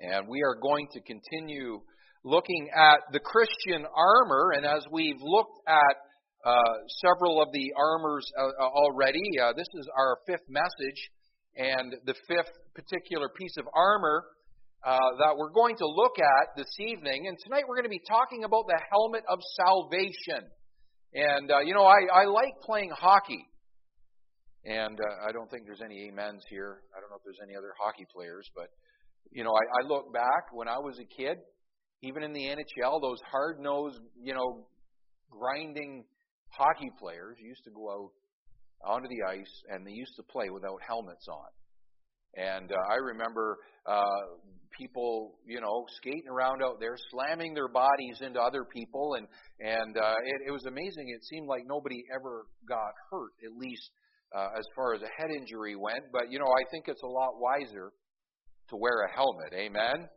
And we are going to continue looking at the Christian armor. And as we've looked at several of the armors already, this is our fifth message and the fifth particular piece of armor that we're going to look at this evening. And tonight we're going to be talking about the helmet of salvation. And, I like playing hockey. And I don't think there's any amens here. I don't know if there's any other hockey players. But, I look back when I was a kid, even in the NHL, those hard-nosed, grinding hockey players used to go out onto the ice and they used to play without helmets on. And I remember people, skating around out there, slamming their bodies into other people, and it was amazing. It seemed like nobody ever got hurt, at least as far as a head injury went. But I think it's a lot wiser to wear a helmet. Amen.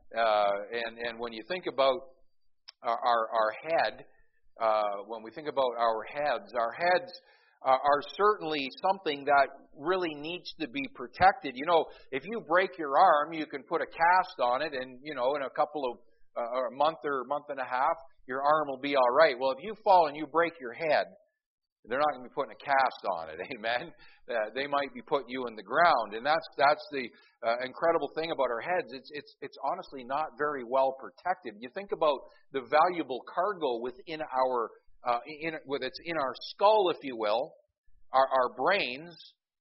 And when you think about our head, when we think about our heads are certainly something that really needs to be protected. If you break your arm, you can put a cast on it, and in a couple of a month or a month and a half, your arm will be all right. Well, if you fall and you break your head, they're not going to be putting a cast on it. Amen. They might be putting you in the ground, and that's the incredible thing about our heads. It's honestly not very well protected. You think about the valuable cargo within our it's in our skull, if you will, our brains.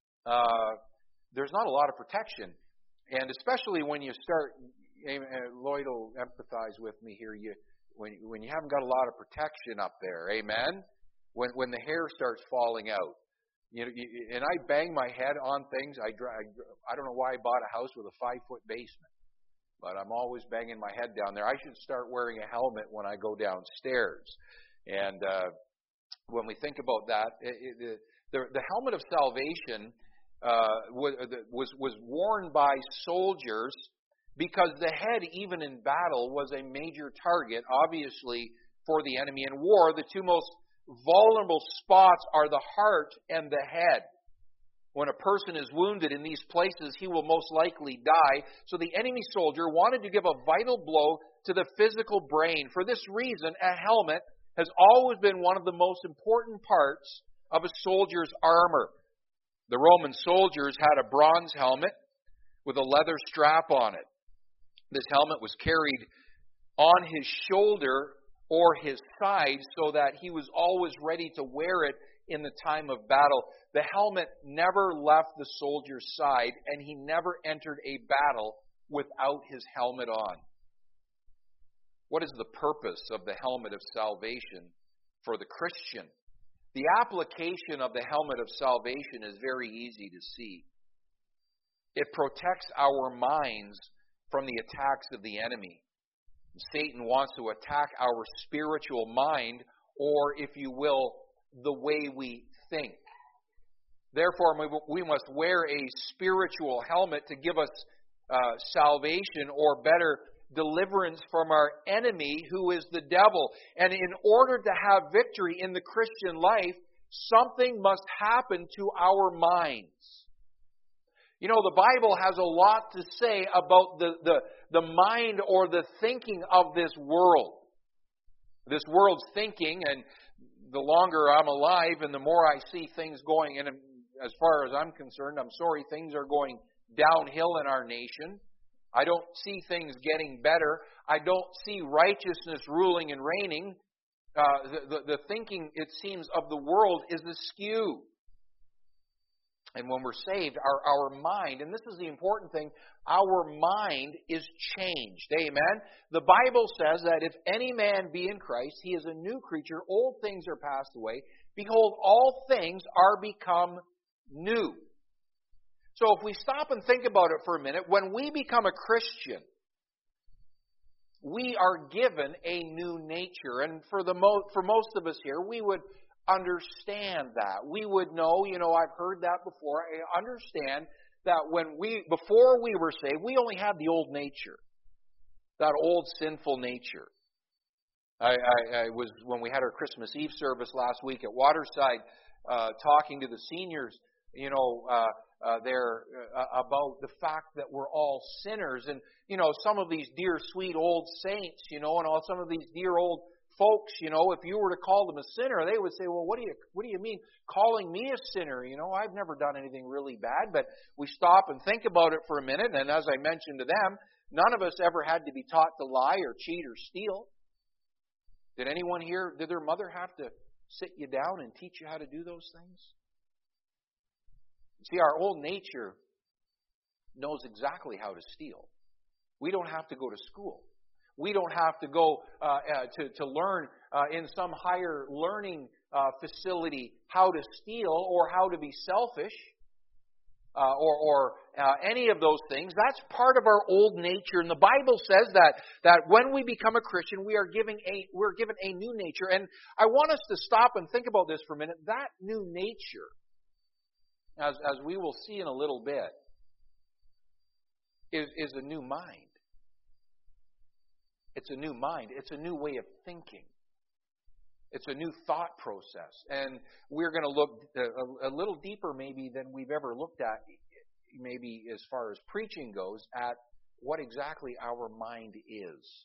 There's not a lot of protection, and especially when you start. Lloyd will empathize with me here. When you haven't got a lot of protection up there, amen. When the hair starts falling out, and I bang my head on things. I don't know why I bought a house with a 5-foot basement, but I'm always banging my head down there. I should start wearing a helmet when I go downstairs. And when we think about that, the helmet of salvation was worn by soldiers because the head, even in battle, was a major target, obviously, for the enemy. In war, the two most vulnerable spots are the heart and the head. When a person is wounded in these places, he will most likely die. So the enemy soldier wanted to give a vital blow to the physical brain. For this reason, a helmet has always been one of the most important parts of a soldier's armor. The Roman soldiers had a bronze helmet with a leather strap on it. This helmet was carried on his shoulder or his side so that he was always ready to wear it in the time of battle. The helmet never left the soldier's side, and he never entered a battle without his helmet on. What is the purpose of the helmet of salvation for the Christian? The application of the helmet of salvation is very easy to see. It protects our minds from the attacks of the enemy. Satan wants to attack our spiritual mind, or, if you will, the way we think. Therefore, we must wear a spiritual helmet to give us salvation, or better, deliverance from our enemy, who is the devil. And in order to have victory in the Christian life, something must happen to our minds. The Bible has a lot to say about the mind or the thinking of this world. This world's thinking, and the longer I'm alive and the more I see things going, and as far as I'm concerned, I'm sorry, things are going downhill in our nation. I don't see things getting better. I don't see righteousness ruling and reigning. The thinking, it seems, of the world is askew. And when we're saved, our mind, and this is the important thing, our mind is changed. Amen? The Bible says that if any man be in Christ, he is a new creature. Old things are passed away. Behold, all things are become new. So if we stop and think about it for a minute, when we become a Christian, we are given a new nature. And for most of us here, we would understand that. We would know, I've heard that before. I understand that before we were saved, we only had the old nature, that old sinful nature. I was, when we had our Christmas Eve service last week at Waterside, talking to the seniors, about the fact that we're all sinners. And, some of these dear, sweet old saints, and all some of these dear old folks, if you were to call them a sinner, they would say, well, what do you mean calling me a sinner? I've never done anything really bad. But we stop and think about it for a minute. And as I mentioned to them, none of us ever had to be taught to lie or cheat or steal. Did anyone here, did their mother have to sit you down and teach you how to do those things? See, our old nature knows exactly how to steal. We don't have to go to school. We don't have to go to learn in some higher learning facility how to steal or how to be selfish or any of those things. That's part of our old nature. And the Bible says that when we become a Christian, we're given a new nature. And I want us to stop and think about this for a minute. That new nature, as we will see in a little bit, is a new mind. It's a new mind. It's a new way of thinking. It's a new thought process. And we're going to look a little deeper maybe than we've ever looked at, maybe as far as preaching goes, at what exactly our mind is.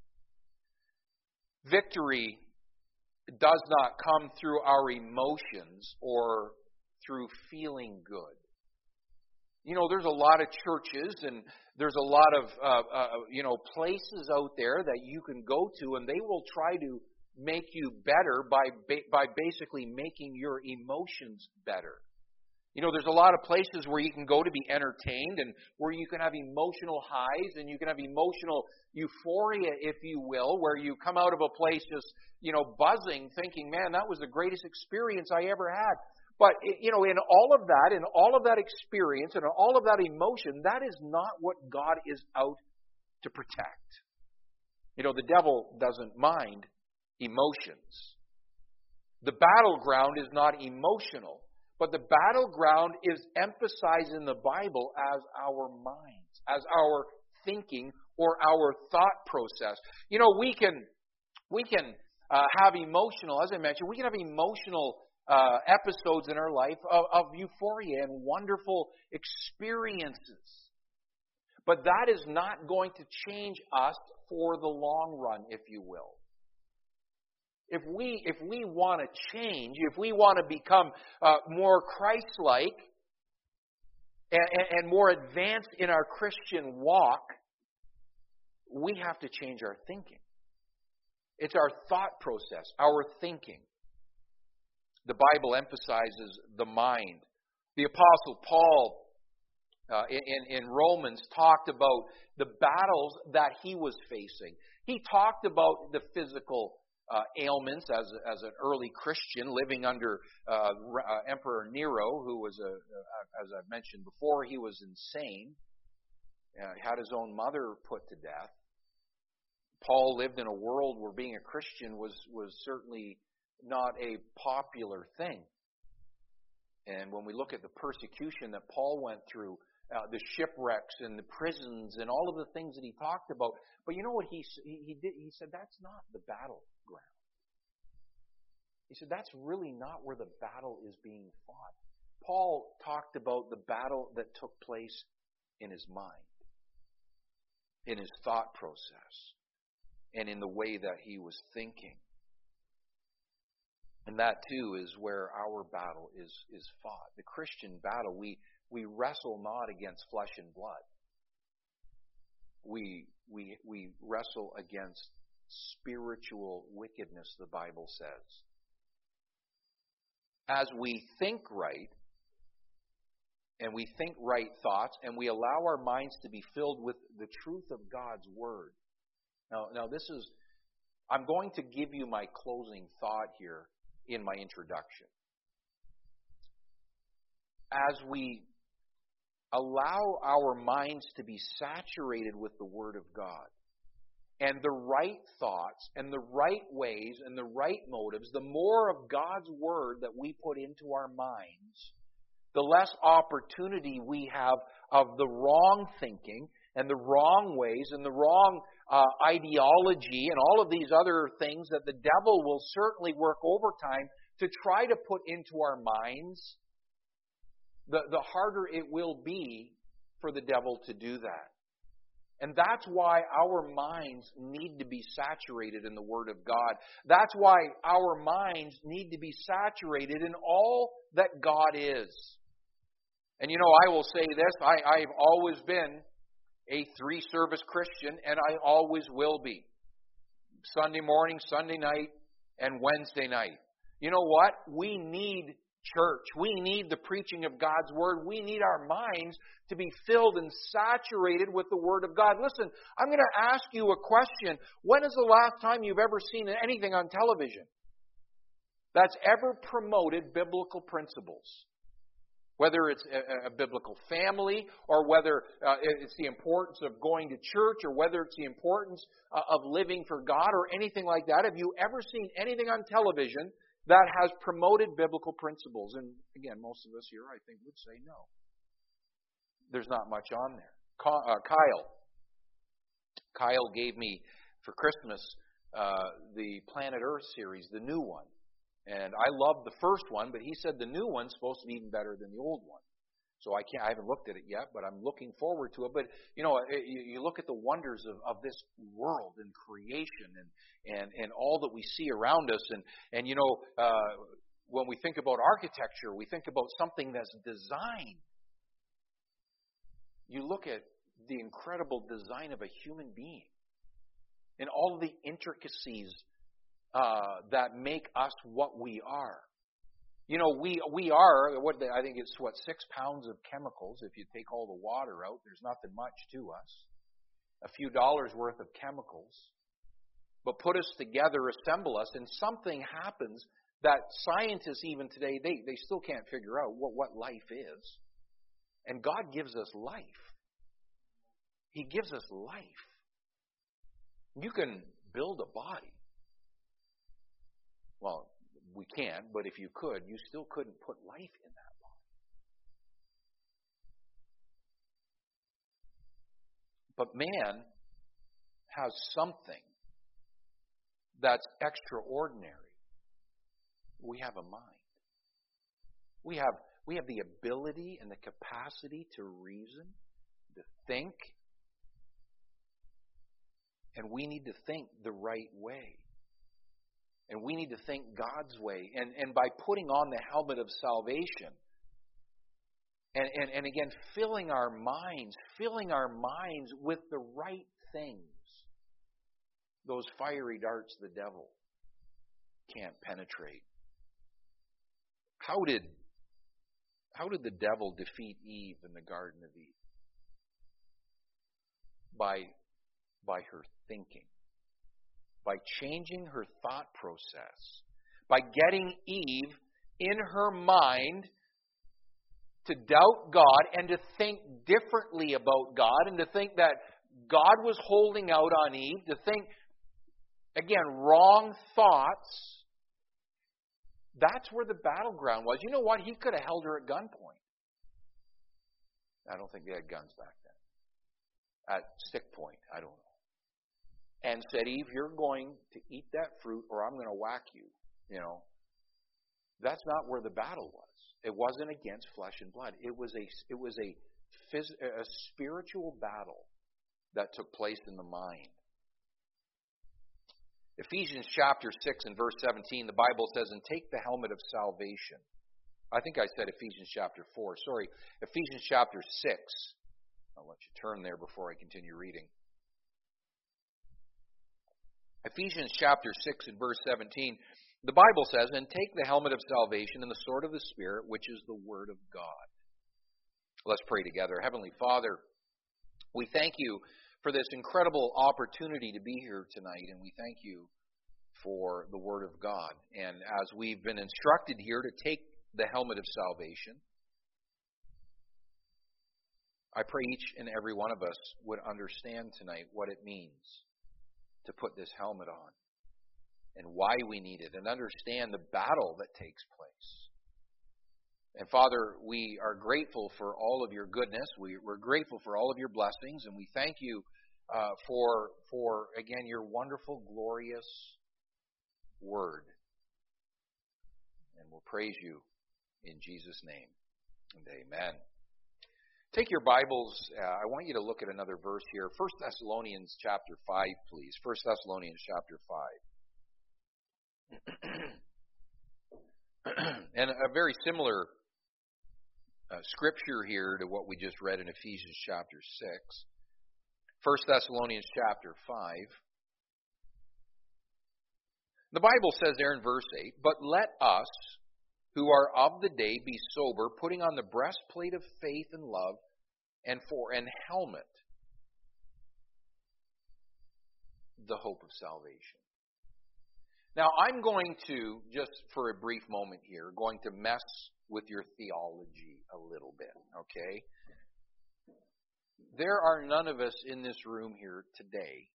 Victory does not come through our emotions or through feeling good. There's a lot of churches and there's a lot of places out there that you can go to, and they will try to make you better by basically making your emotions better. There's a lot of places where you can go to be entertained and where you can have emotional highs and you can have emotional euphoria, if you will, where you come out of a place just, buzzing, thinking, man, that was the greatest experience I ever had. But, in all of that experience, and all of that emotion, that is not what God is out to protect. The devil doesn't mind emotions. The battleground is not emotional, but the battleground is emphasized in the Bible as our minds, as our thinking or our thought process. We can have emotional, as I mentioned, we can have emotional episodes in our life of euphoria and wonderful experiences. But that is not going to change us for the long run, if you will. If we want to change, if we want to become more Christ-like and more advanced in our Christian walk, we have to change our thinking. It's our thought process, our thinking. The Bible emphasizes the mind. The Apostle Paul in Romans talked about the battles that he was facing. He talked about the physical ailments as an early Christian living under Emperor Nero, who was, as I've mentioned before, he was insane. Had his own mother put to death. Paul lived in a world where being a Christian was certainly not a popular thing. And when we look at the persecution that Paul went through, the shipwrecks and the prisons and all of the things that he talked about, but you know what he did? He said, that's not the battleground. He said, that's really not where the battle is being fought. Paul talked about the battle that took place in his mind, in his thought process, and in the way that he was thinking. And that too is where our battle is fought. The Christian battle, we wrestle not against flesh and blood. We wrestle against spiritual wickedness, the Bible says. As we think right, and we think right thoughts, and we allow our minds to be filled with the truth of God's Word. Now this is, I'm going to give you my closing thought here in my introduction. As we allow our minds to be saturated with the Word of God, and the right thoughts, and the right ways, and the right motives, the more of God's Word that we put into our minds, the less opportunity we have of the wrong thinking, and the wrong ways, and the wrong ideology, and all of these other things that the devil will certainly work overtime to try to put into our minds the harder it will be for the devil to do that. And that's why our minds need to be saturated in the Word of God. That's why our minds need to be saturated in all that God is. And I will say this, I've always been a 3-service Christian, and I always will be. Sunday morning, Sunday night, and Wednesday night. You know what? We need church. We need the preaching of God's Word. We need our minds to be filled and saturated with the Word of God. Listen, I'm going to ask you a question. When is the last time you've ever seen anything on television that's ever promoted biblical principles? Whether it's a biblical family, or whether it's the importance of going to church, or whether it's the importance of living for God, or anything like that. Have you ever seen anything on television that has promoted biblical principles? And again, most of us here, I think, would say no. There's not much on there. Kyle gave me for Christmas the Planet Earth series, the new one. And I loved the first one, but he said the new one's supposed to be even better than the old one. So I haven't looked at it yet, but I'm looking forward to it. But, you look at the wonders of this world and creation and all that we see around us. And when we think about architecture, we think about something that's designed. You look at the incredible design of a human being and all the intricacies that make us what we are. We are, I think it's 6 pounds of chemicals. If you take all the water out, there's nothing much to us. A few dollars worth of chemicals. But put us together, assemble us, and something happens that scientists even today, they still can't figure out what life is. And God gives us life. He gives us life. You can build a body. Well, we can't, but if you could, you still couldn't put life in that body. But man has something that's extraordinary. We have a mind. We have the ability and the capacity to reason, to think, and we need to think the right way. And we need to think God's way. And by putting on the helmet of salvation, and again, filling our minds with the right things, those fiery darts the devil can't penetrate. How did the devil defeat Eve in the Garden of Eden? By her thinking. By changing her thought process, by getting Eve in her mind to doubt God and to think differently about God, and to think that God was holding out on Eve, to think, again, wrong thoughts. That's where the battleground was. You know what? He could have held her at gunpoint. I don't think they had guns back then. At stick point, I don't know. And said, Eve, you're going to eat that fruit or I'm going to whack you. That's not where the battle was. It wasn't against flesh and blood. It was a spiritual battle that took place in the mind. Ephesians chapter 6 and verse 17, the Bible says, and take the helmet of salvation. I think I said Ephesians chapter 4. Sorry, Ephesians chapter 6. I'll let you turn there before I continue reading. Ephesians chapter 6 and verse 17, the Bible says, and take the helmet of salvation and the sword of the Spirit, which is the Word of God. Let's pray together. Heavenly Father, we thank you for this incredible opportunity to be here tonight, and we thank you for the Word of God. And as we've been instructed here to take the helmet of salvation, I pray each and every one of us would understand tonight what it means to put this helmet on and why we need it, and understand the battle that takes place. And Father, we are grateful for all of your goodness. We're grateful for all of your blessings, and we thank you for again, your wonderful, glorious word. And we'll praise you in Jesus' name. And amen. Take your Bibles. I want you to look at another verse here. 1 Thessalonians chapter 5, please. 1 Thessalonians chapter 5. And a very similar scripture here to what we just read in Ephesians chapter 6. 1 Thessalonians chapter 5. The Bible says there in verse 8, "But let us, who are of the day, be sober, putting on the breastplate of faith and love, and for an helmet, the hope of salvation." Now, I'm going to, just for a brief moment here, going to mess with your theology a little bit, okay? There are none of us in this room here today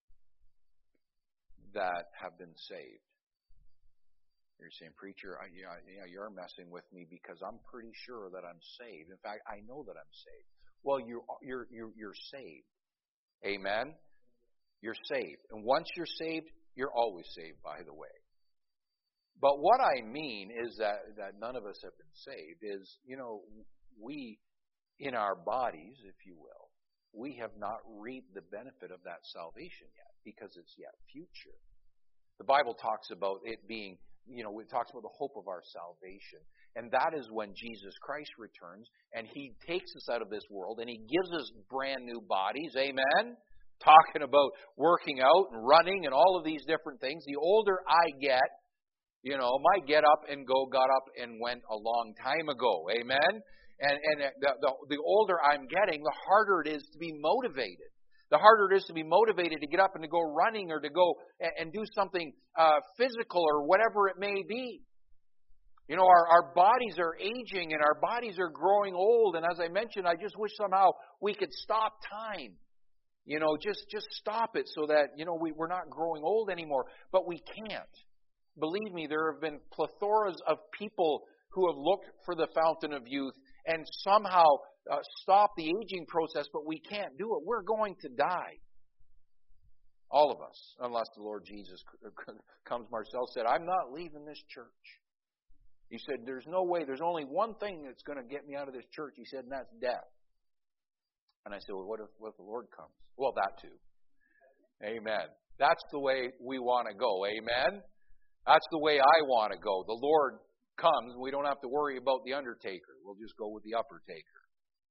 that have been saved. You're saying, "Preacher, you're messing with me because I'm pretty sure that I'm saved. In fact, I know that I'm saved." Well, you're saved. Amen? You're saved. And once you're saved, you're always saved, by the way. But what I mean is that none of us have been saved is, we, in our bodies, if you will, we have not reaped the benefit of that salvation yet because it's yet future. The Bible talks about it being, it talks about the hope of our salvation. And that is when Jesus Christ returns and He takes us out of this world and He gives us brand new bodies. Amen? Talking about working out and running and all of these different things. The older I get, my get up and go got up and went a long time ago. Amen? And the older I'm getting, the harder it is to be motivated. The harder it is to be motivated to get up and to go running or to go and do something physical or whatever it may be. Our bodies are aging and our bodies are growing old. And as I mentioned, I just wish somehow we could stop time. Just stop it so that, we're not growing old anymore. But we can't. Believe me, there have been plethoras of people who have looked for the fountain of youth and somehow stop the aging process, but we can't do it. We're going to die. All of us, unless the Lord Jesus comes. Marcel said, "I'm not leaving this church." He said, "There's no way. There's only one thing that's going to get me out of this church." He said, "And that's death." And I said, "Well, what if the Lord comes?" Well, that too. Amen. That's the way we want to go. Amen. That's the way I want to go. The Lord comes, and we don't have to worry about the undertaker. We'll just go with the upper taker.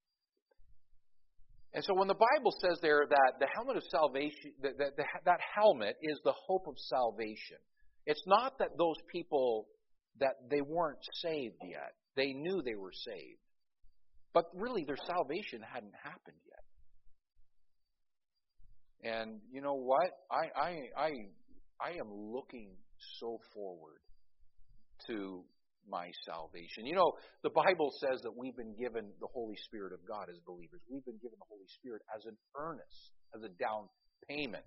And so when the Bible says there that the helmet of salvation, that helmet is the hope of salvation, it's not that those people, that they weren't saved yet. They knew they were saved. But really their salvation hadn't happened yet. And you know what? I am looking so forward to my salvation. The Bible says that we've been given the Holy Spirit of God as believers. We've been given the Holy Spirit as an earnest, as a down payment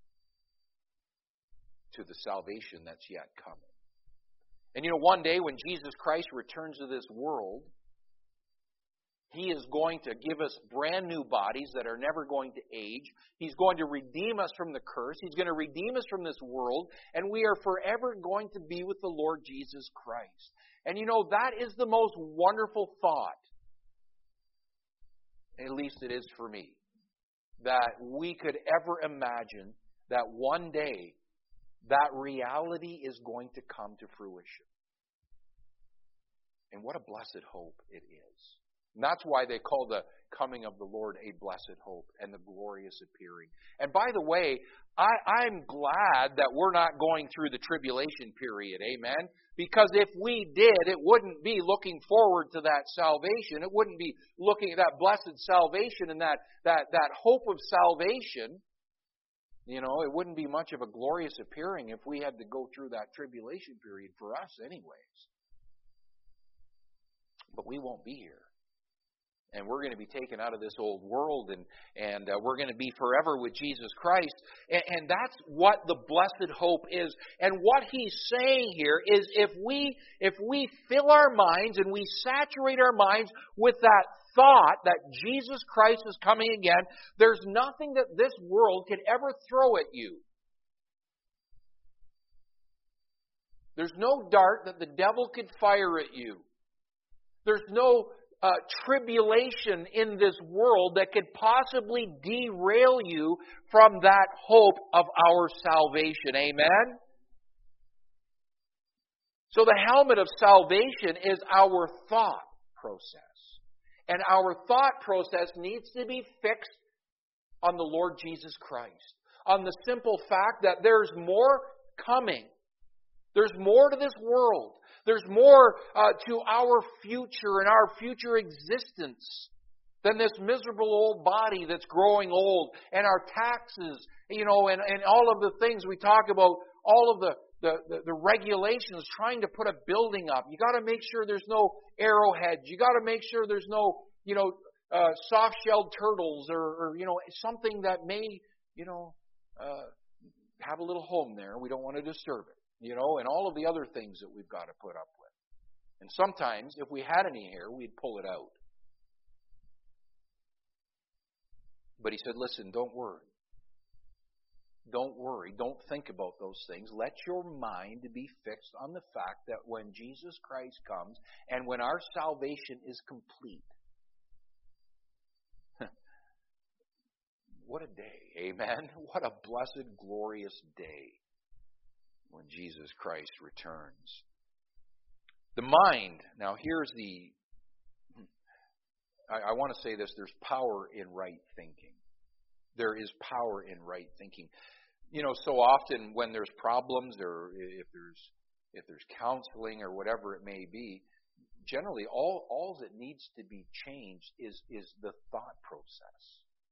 to the salvation that's yet coming. And one day when Jesus Christ returns to this world, He is going to give us brand new bodies that are never going to age. He's going to redeem us from the curse. He's going to redeem us from this world. And we are forever going to be with the Lord Jesus Christ. And that is the most wonderful thought. At least it is for me. That we could ever imagine that one day that reality is going to come to fruition. And what a blessed hope it is. And that's why they call the coming of the Lord a blessed hope and the glorious appearing. And by the way, I'm glad that we're not going through the tribulation period. Amen? Because if we did, it wouldn't be looking forward to that salvation. It wouldn't be looking at that blessed salvation and that hope of salvation. It wouldn't be much of a glorious appearing if we had to go through that tribulation period for us anyways. But we won't be here. And we're going to be taken out of this old world, and we're going to be forever with Jesus Christ. And that's what the blessed hope is. And what He's saying here is if we fill our minds and we saturate our minds with that thought that Jesus Christ is coming again, there's nothing that this world could ever throw at you. There's no dart that the devil could fire at you. There's no tribulation in this world that could possibly derail you from that hope of our salvation. Amen? So the helmet of salvation is our thought process. And our thought process needs to be fixed on the Lord Jesus Christ. On the simple fact that there's more coming. There's more to this world. There's more to our future and our future existence than this miserable old body that's growing old, and our taxes, and all of the things we talk about, all of the regulations trying to put a building up. You got to make sure there's no arrowheads. You got to make sure there's no, soft-shelled turtles or something that may, have a little home there. We don't want to disturb it. And all of the other things that we've got to put up with. And sometimes, if we had any hair, we'd pull it out. But he said, listen, don't worry. Don't worry. Don't think about those things. Let your mind be fixed on the fact that when Jesus Christ comes and when our salvation is complete, what a day, amen? What a blessed, glorious day when Jesus Christ returns. The mind, now here's I want to say this, there's power in right thinking. There is power in right thinking. So often when there's problems or if there's counseling or whatever it may be, generally all that needs to be changed is the thought process.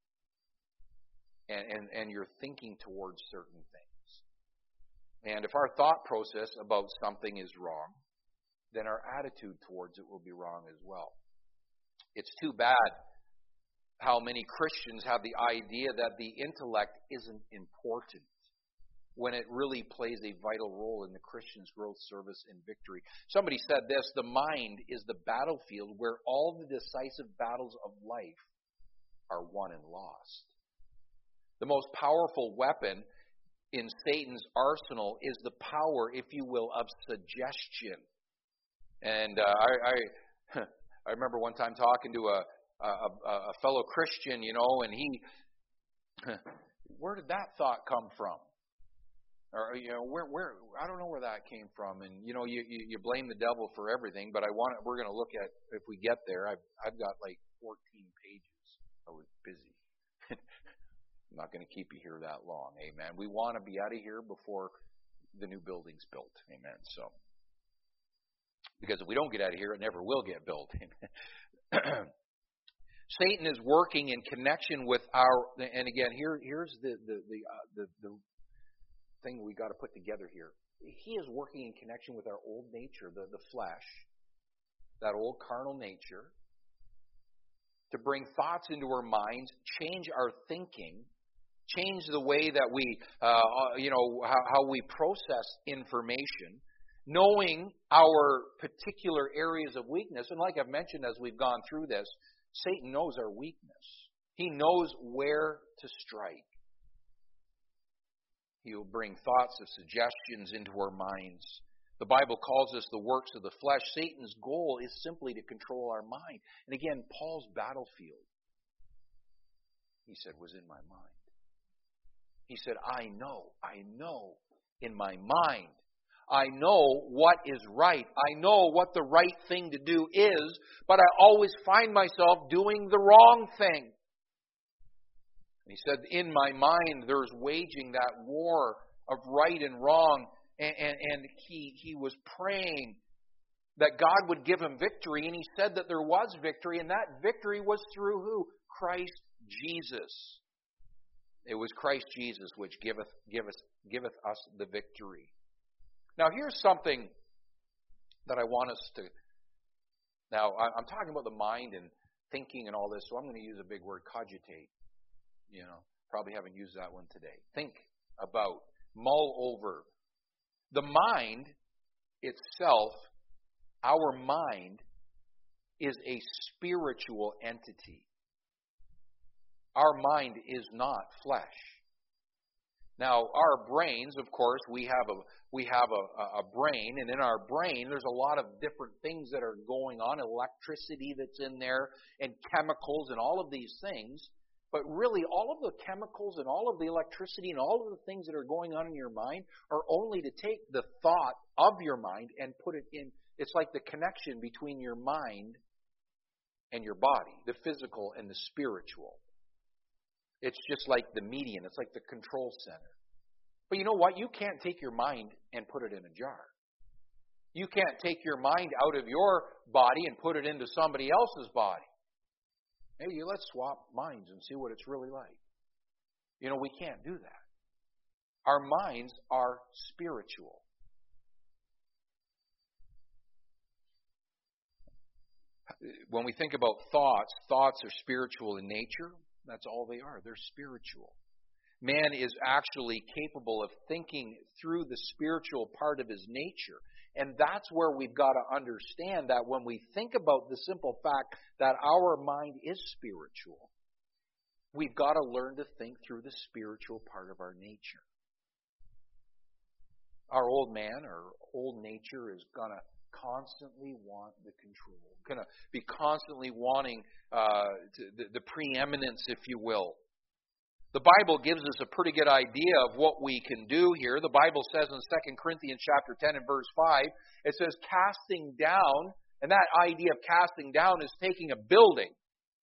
And your thinking towards certain things. And if our thought process about something is wrong, then our attitude towards it will be wrong as well. It's too bad how many Christians have the idea that the intellect isn't important when it really plays a vital role in the Christian's growth, service, and victory. Somebody said this, the mind is the battlefield where all the decisive battles of life are won and lost. The most powerful weapon in Satan's arsenal is the power, if you will, of suggestion. And I remember one time talking to a fellow Christian, and he, where did that thought come from? Or where I don't know where that came from. And you blame the devil for everything, but we're going to look at, if we get there. I've got like 14 pages. I was busy. I'm not going to keep you here that long. Amen. We want to be out of here before the new building's built. Amen. So, because if we don't get out of here, it never will get built. Amen. Satan is working in connection with and again, here's the thing we got to put together here. He is working in connection with our old nature, the flesh, that old carnal nature, to bring thoughts into our minds, change our thinking, change the way that we, how we process information, knowing our particular areas of weakness. And like I've mentioned as we've gone through this, Satan knows our weakness. He knows where to strike. He will bring thoughts of suggestions into our minds. The Bible calls us the works of the flesh. Satan's goal is simply to control our mind. And again, Paul's battlefield, he said, was in my mind. He said, I know in my mind. I know what is right. I know what the right thing to do is, but I always find myself doing the wrong thing. And he said, in my mind, there's waging that war of right and wrong. And he was praying that God would give him victory. And he said that there was victory. And that victory was through who? Christ Jesus. It was Christ Jesus which giveth us the victory. Now here's something that I want us to... Now I'm talking about the mind and thinking and all this, so I'm going to use a big word, cogitate. Probably haven't used that one today. Think about, mull over. The mind itself, our mind, is a spiritual entity. Our mind is not flesh. Now, our brains, of course, we have a brain, and in our brain, there's a lot of different things that are going on, electricity that's in there, and chemicals, and all of these things. But really, all of the chemicals and all of the electricity and all of the things that are going on in your mind are only to take the thought of your mind and put it in. It's like the connection between your mind and your body, the physical and the spiritual. It's just like the median. It's like the control center. But you know what? You can't take your mind and put it in a jar. You can't take your mind out of your body and put it into somebody else's body. Maybe let's swap minds and see what it's really like. You know, we can't do that. Our minds are spiritual. When we think about thoughts, thoughts are spiritual in nature. That's all they are. They're spiritual. Man is actually capable of thinking through the spiritual part of his nature. And that's where we've got to understand that when we think about the simple fact that our mind is spiritual, we've got to learn to think through the spiritual part of our nature. Our old man, our old nature is going to constantly want the control, going to be constantly wanting the preeminence, if you will. The Bible gives us a pretty good idea of what we can do here. The Bible says in 2 Corinthians chapter 10 and verse 5, it says casting down, and that idea of casting down is taking a building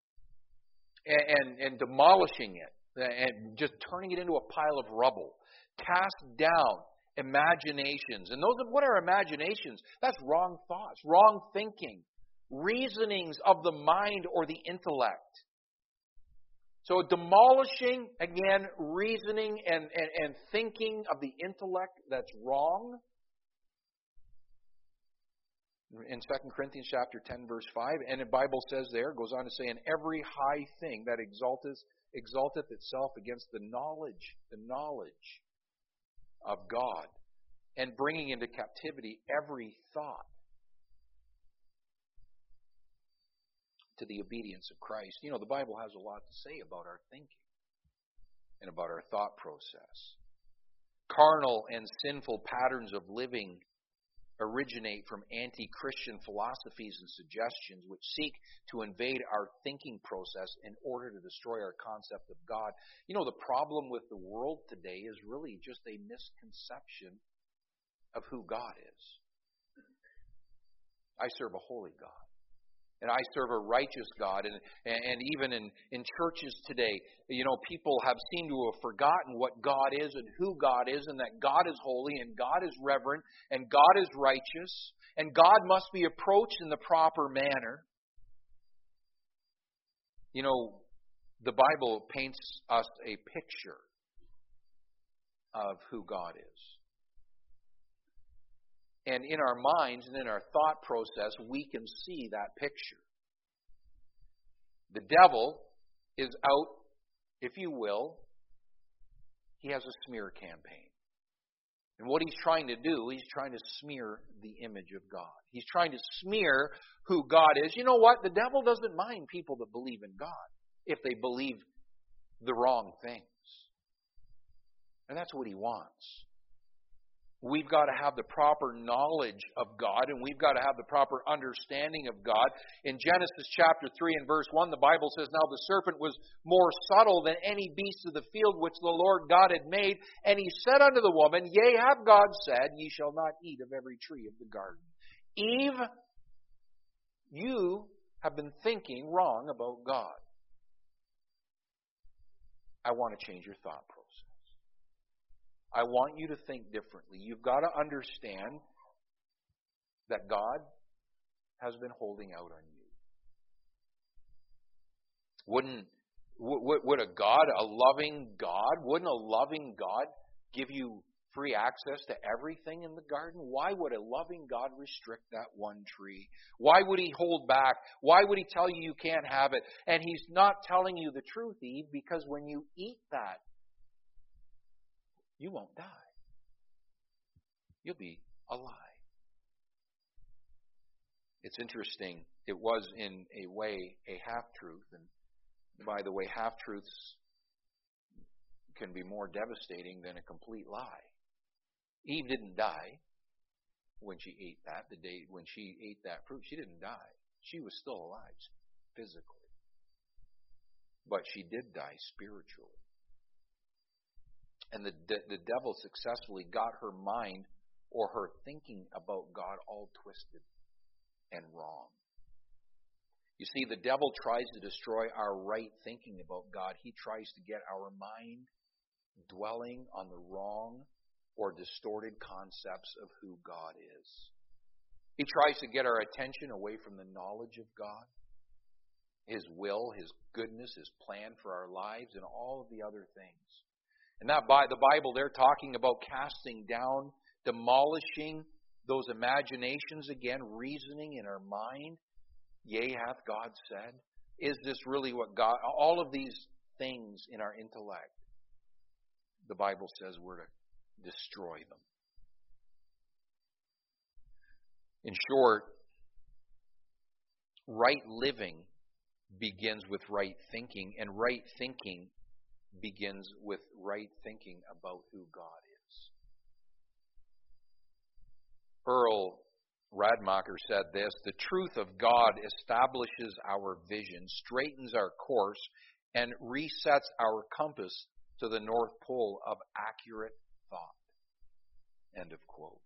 and demolishing it and just turning it into a pile of rubble. Cast down imaginations. And what are imaginations? That's wrong thoughts, wrong thinking, reasonings of the mind or the intellect. So demolishing, again, reasoning and thinking of the intellect that's wrong. In 2 Corinthians chapter 10, verse 5, and the Bible says there, goes on to say, and every high thing that exalteth itself against the knowledge of God, and bringing into captivity every thought to the obedience of Christ. You know, the Bible has a lot to say about our thinking and about our thought process. Carnal and sinful patterns of living originate from anti-Christian philosophies and suggestions which seek to invade our thinking process in order to destroy our concept of God. You know, the problem with the world today is really just a misconception of who God is. I serve a holy God. And I serve a righteous God. And even in churches today, you know, people seem to have forgotten what God is and who God is, and that God is holy and God is reverent and God is righteous and God must be approached in the proper manner. You know, the Bible paints us a picture of who God is. And in our minds and in our thought process, we can see that picture. The devil is out, if you will, he has a smear campaign. And what he's trying to do, he's trying to smear the image of God. He's trying to smear who God is. You know what? The devil doesn't mind people that believe in God if they believe the wrong things. And that's what he wants. We've got to have the proper knowledge of God, and we've got to have the proper understanding of God. In Genesis chapter 3 and verse 1, the Bible says, now the serpent was more subtle than any beast of the field which the Lord God had made. And he said unto the woman, yea, hath God said, ye shall not eat of every tree of the garden. Eve, you have been thinking wrong about God. I want to change your thought process. I want you to think differently. You've got to understand that God has been holding out on you. Would a loving God give you free access to everything in the garden? Why would a loving God restrict that one tree? Why would he hold back? Why would he tell you you can't have it? And he's not telling you the truth, Eve, because when you eat that, you won't die. You'll be alive. It's interesting. It was, in a way, a half-truth. And by the way, half-truths can be more devastating than a complete lie. Eve didn't die when she ate that. The day when she ate that fruit, she didn't die. She was still alive physically. But she did die spiritually. And the devil successfully got her mind or her thinking about God all twisted and wrong. You see, the devil tries to destroy our right thinking about God. He tries to get our mind dwelling on the wrong or distorted concepts of who God is. He tries to get our attention away from the knowledge of God, His will, His goodness, His plan for our lives, and all of the other things. And that by the Bible, they're talking about casting down, demolishing those imaginations again, reasoning in our mind. Yea, hath God said? Is this really what God... All of these things in our intellect, the Bible says we're to destroy them. In short, right living begins with right thinking, and right thinking begins with right thinking about who God is. Earl Radmacher said this: the truth of God establishes our vision, straightens our course, and resets our compass to the North Pole of accurate thought. End of quote.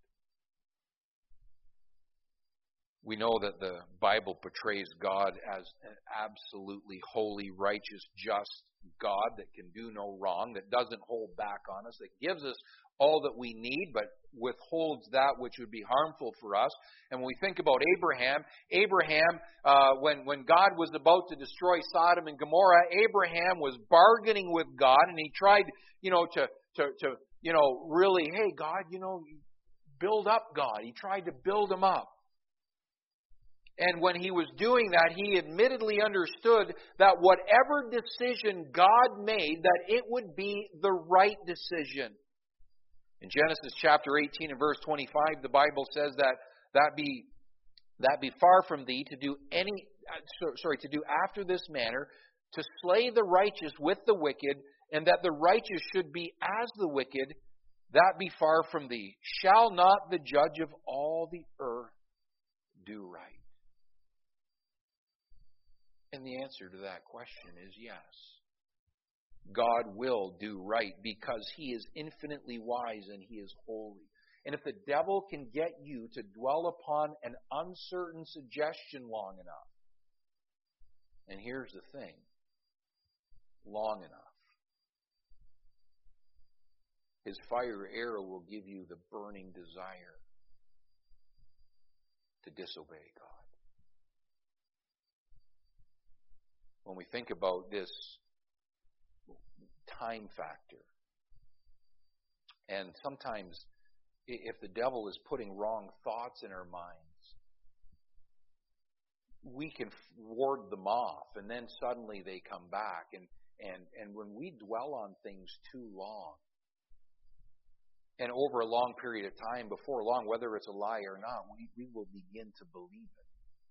We know that the Bible portrays God as an absolutely holy, righteous, just God that can do no wrong, that doesn't hold back on us, that gives us all that we need, but withholds that which would be harmful for us. And when we think about Abraham, when God was about to destroy Sodom and Gomorrah, Abraham was bargaining with God, and he tried, to really, hey, God, build up God. He tried to build him up. And when he was doing that, he admittedly understood that whatever decision God made, that it would be the right decision. In Genesis chapter 18 and verse 25, the Bible says that be far from thee to do to do after this manner, to slay the righteous with the wicked, and that the righteous should be as the wicked, that be far from thee. Shall not the judge of all the earth do right? And the answer to that question is yes. God will do right because He is infinitely wise and He is holy. And if the devil can get you to dwell upon an uncertain suggestion long enough, and here's the thing, long enough, his fire arrow will give you the burning desire to disobey God. When we think about this time factor, and sometimes if the devil is putting wrong thoughts in our minds, we can ward them off, and then suddenly they come back. And when we dwell on things too long, and over a long period of time, before long, whether it's a lie or not, we will begin to believe it.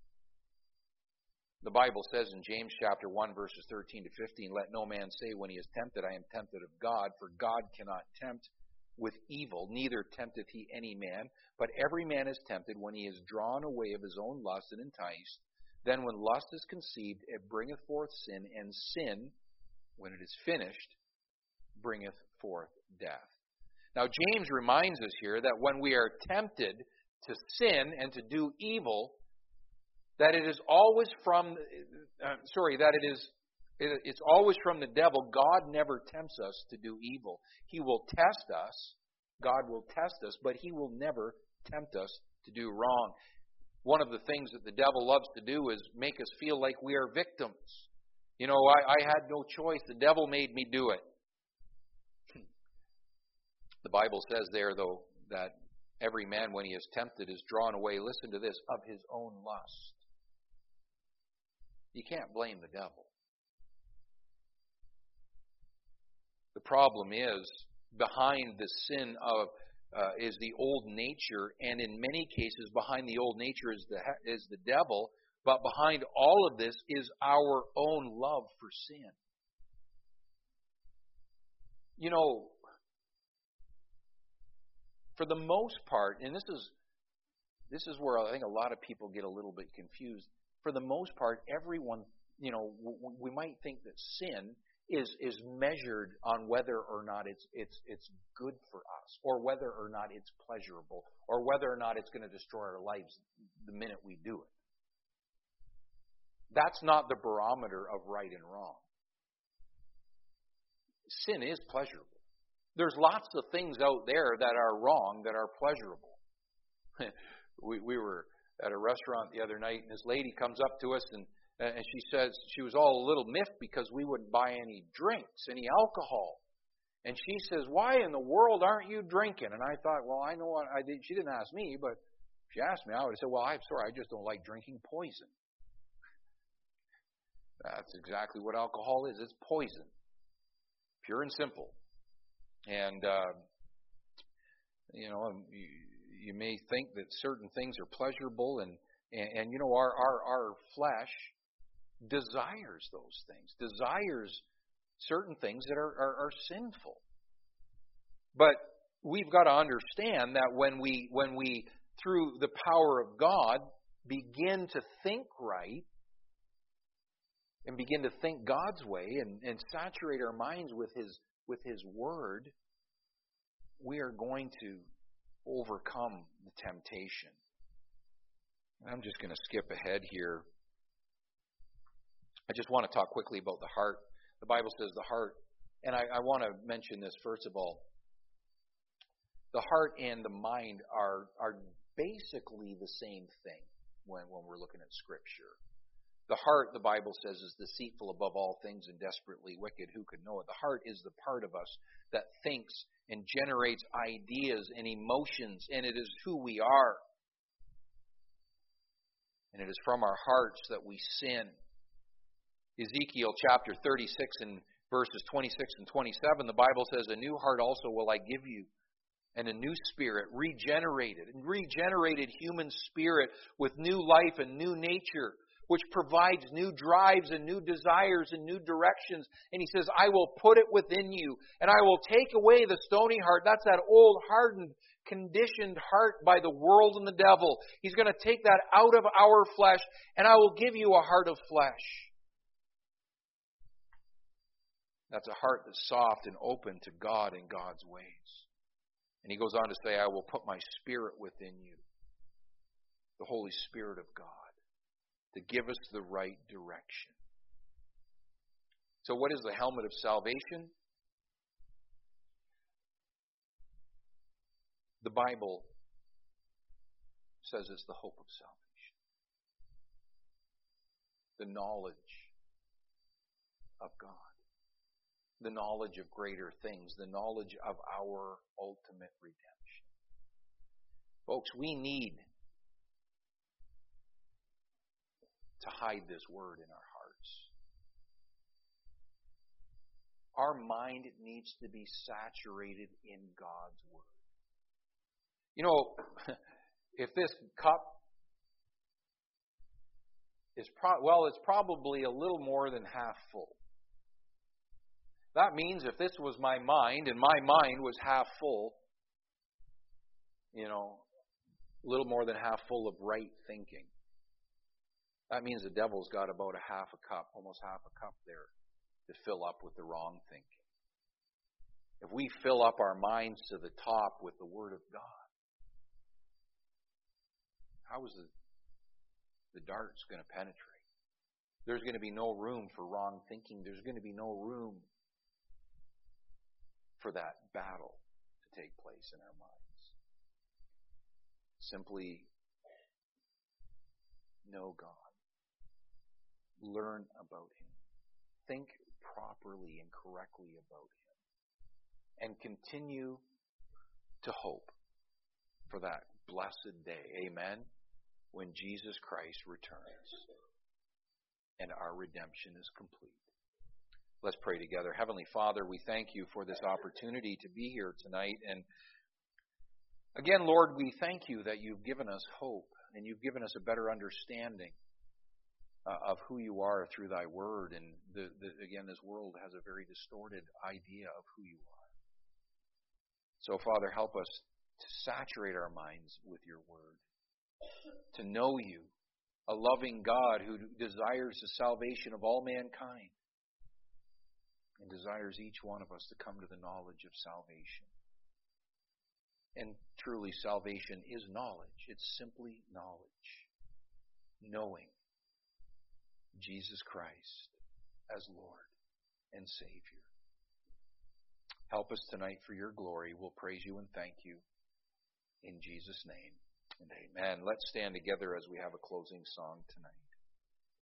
The Bible says in James chapter 1, verses 13 to 15, let no man say when he is tempted, I am tempted of God, for God cannot tempt with evil, neither tempteth he any man, but every man is tempted when he is drawn away of his own lust and enticed. Then when lust is conceived, it bringeth forth sin, and sin, when it is finished, bringeth forth death. Now James reminds us here that when we are tempted to sin and to do evil, that it is always from, it's always from the devil. God never tempts us to do evil. He will test us. God will test us, but He will never tempt us to do wrong. One of the things that the devil loves to do is make us feel like we are victims. I had no choice. The devil made me do it. The Bible says there, though, that every man, when he is tempted, is drawn away, listen to this, of his own lust. You can't blame the devil. The problem is, behind the sin is the old nature, and in many cases, behind the old nature is the devil, but behind all of this is our own love for sin. You know, for the most part, and this is where I think a lot of people get a little bit confused. For the most part, everyone, you know, we might think that sin is measured on whether or not it's good for us, or whether or not it's pleasurable, or whether or not it's going to destroy our lives the minute we do it. That's not the barometer of right and wrong. Sin is pleasurable. There's lots of things out there that are wrong that are pleasurable. we were at a restaurant the other night, and this lady comes up to us, and she says she was all a little miffed because we wouldn't buy any drinks, any alcohol. And she says, "Why in the world aren't you drinking?" And I thought, well, I know what I did. She didn't ask me, but if she asked me, I would have said, "Well, I'm sorry, I just don't like drinking poison." That's exactly what alcohol is. It's poison. Pure and simple. And, you may think that certain things are pleasurable, and you know, our flesh desires those things, desires certain things that are sinful. But we've got to understand that when we through the power of God begin to think right and begin to think God's way and saturate our minds with His Word, we are going to overcome the temptation. I'm just going to skip ahead here. I just want to talk quickly about the heart. The Bible says the heart, and I want to mention this first of all. The heart and the mind are basically the same thing when we're looking at Scripture. The heart, the Bible says, is deceitful above all things and desperately wicked. Who could know it? The heart is the part of us that thinks and generates ideas and emotions, and it is who we are. And it is from our hearts that we sin. Ezekiel chapter 36 and verses 26 and 27, the Bible says, "A new heart also will I give you, and a new spirit, regenerated human spirit with new life and new nature, which provides new drives and new desires and new directions." And He says, "I will put it within you, and I will take away the stony heart." That's that old, hardened, conditioned heart by the world and the devil. He's going to take that out of our flesh, and I will give you a heart of flesh. That's a heart that's soft and open to God and God's ways. And He goes on to say, "I will put my Spirit within you," the Holy Spirit of God, to give us the right direction. So what is the helmet of salvation? The Bible says it's the hope of salvation. The knowledge of God. The knowledge of greater things. The knowledge of our ultimate redemption. Folks, we need to hide this Word in our hearts. Our mind needs to be saturated in God's Word. You know, if this cup is it's probably a little more than half full. That means if this was my mind, and my mind was half full, you know, a little more than half full of right thinking, that means the devil's got about a half a cup, almost half a cup there to fill up with the wrong thinking. If we fill up our minds to the top with the Word of God, how is the darts going to penetrate? There's going to be no room for wrong thinking. There's going to be no room for that battle to take place in our minds. Simply know God. Learn about Him. Think properly and correctly about Him. And continue to hope for that blessed day. Amen. When Jesus Christ returns and our redemption is complete. Let's pray together. Heavenly Father, we thank You for this opportunity to be here tonight. And again, Lord, we thank You that You've given us hope and You've given us a better understanding of who You are through Thy Word. And again, this world has a very distorted idea of who You are. So, Father, help us to saturate our minds with your word, to know you, a loving God who desires the salvation of all mankind and desires each one of us to come to the knowledge of salvation. And truly, salvation is knowledge. It's simply knowledge. Knowing Jesus Christ as Lord and Savior. Help us tonight for your glory. We'll praise you and thank you in Jesus' name. And amen. Let's stand together as we have a closing song tonight.